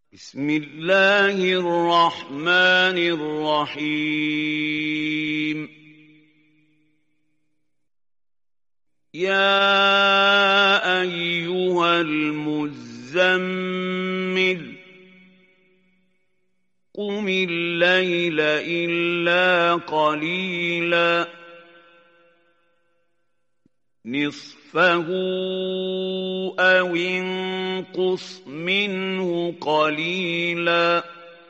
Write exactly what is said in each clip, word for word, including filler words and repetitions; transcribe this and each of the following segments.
بسم الله الرحمن الرحيم يا أيها المزمل قم الليل إلا قليلا نصفه أو انقص منه قليلا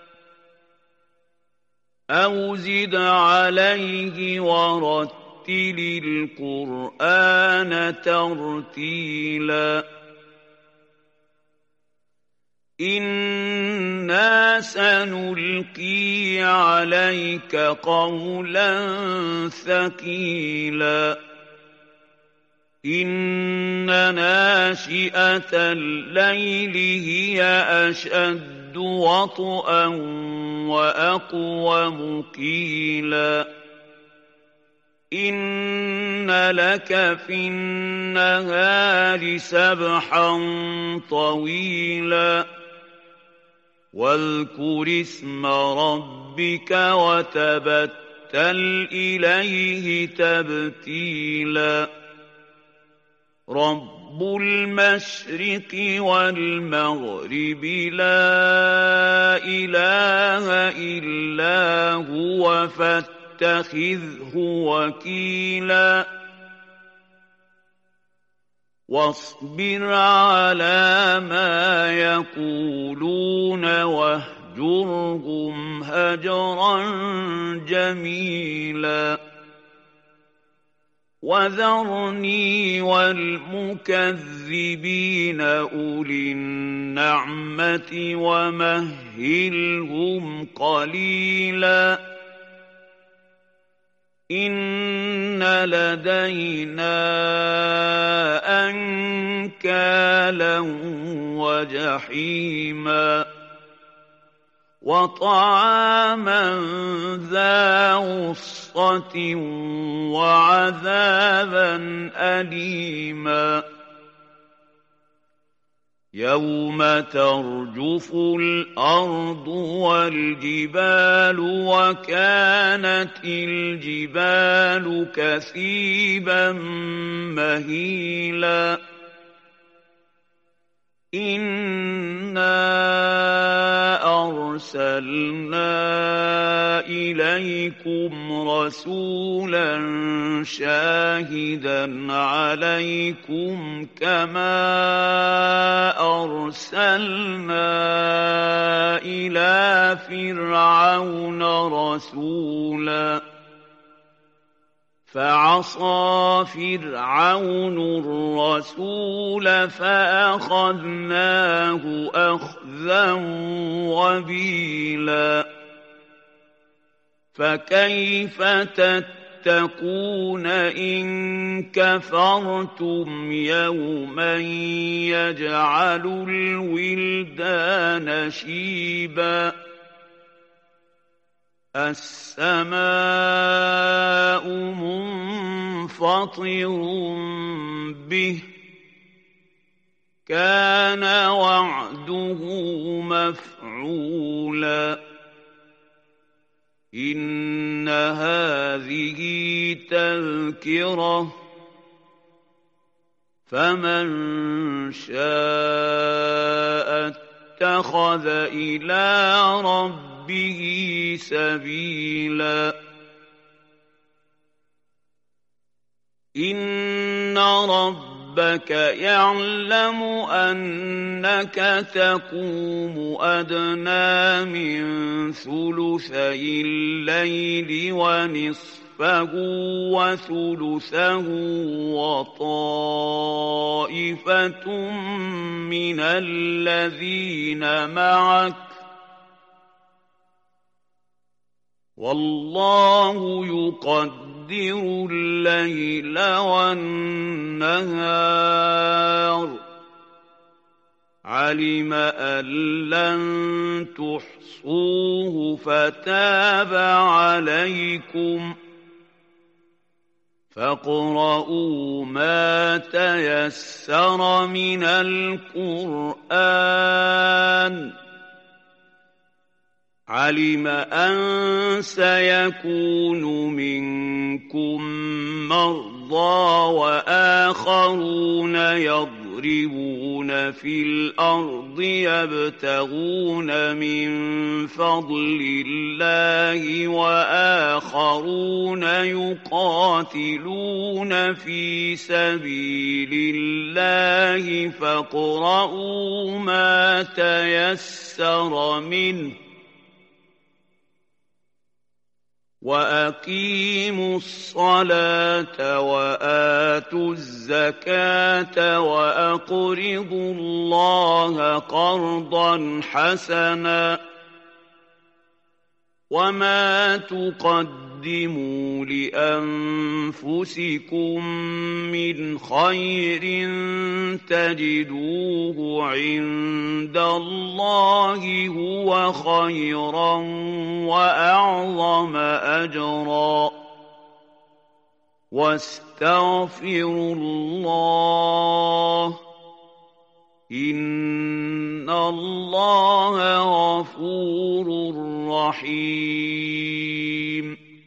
أو زد عليه ورتل القرآن ترتيلا إنا سنلقي عليك قولا ثقيلا إن ناشئة الليل هي أشد وطئا وأقوم قيلا إن لك في النهار سبحا طويلا واذكر اسم ربك وتبتل إليه تبتيلا رب المشرق والمغرب لا إله إلا هو فاتخذه وكيلا واصبر على ما يقولون واهجرهم هجرا جميلا وذرني والمكذبين أولي النعمة ومهلهم قليلا إن لدينا أنكالا وجحيما وطعاما ذا غصة وعذابا أليما يوم ترجف الأرض والجبال وكانت الجبال كثيبا مهيلا إنا أرسلنا إليكم رسولا شاهدا عليكم كما أرسلنا إلى فرعون رسولا فعصى فرعون الرسول فأخذناه أخذا وبيلا فكيف تتقون إن كفرتم يوما يجعل الولدان شيبا السماء منفطر به كان وعده مفعولا إن هذه تذكرة فمن شاء اتخذ إلى ربه به سبيلا إن ربك يعلم أنك تقوم أدنى من ثلثي الليل ونصفه وثلثه وطائفة من الذين معك والله يقدر الليل والنهار علم أن لن تحصوه فتاب عليكم فاقرؤوا ما تيسر من القرآن عَلِمَ أَن سَيَكُونُ مِنكُم مَّرْضَىٰ وَآخَرُونَ يَضْرِبُونَ فِي الْأَرْضِ يَبْتَغُونَ مِن فَضْلِ اللَّهِ وَآخَرُونَ يُقَاتِلُونَ فِي سَبِيلِ اللَّهِ فاقرؤوا مَا تَيَسَّرَ مِنْهُ وَأَقِيمُوا الصَّلَاةَ وَآتُوا الزَّكَاةَ وَأَقْرِضُوا اللَّهَ قَرْضًا حَسَنًا وَمَا تُقَدِّمُوا لِأَنفُسِكُم مِّنْ خَيْرٍ تَجِدُوهُ عِندَ اللَّهِ هُوَ خَيْرًا وَأَعْظَمَ أَجْرًا ۚ وَاسْتَغْفِرُوا اللَّهَ ۖ إِنَّ اللَّهَ غَفُورٌ رَّحِيمٌ.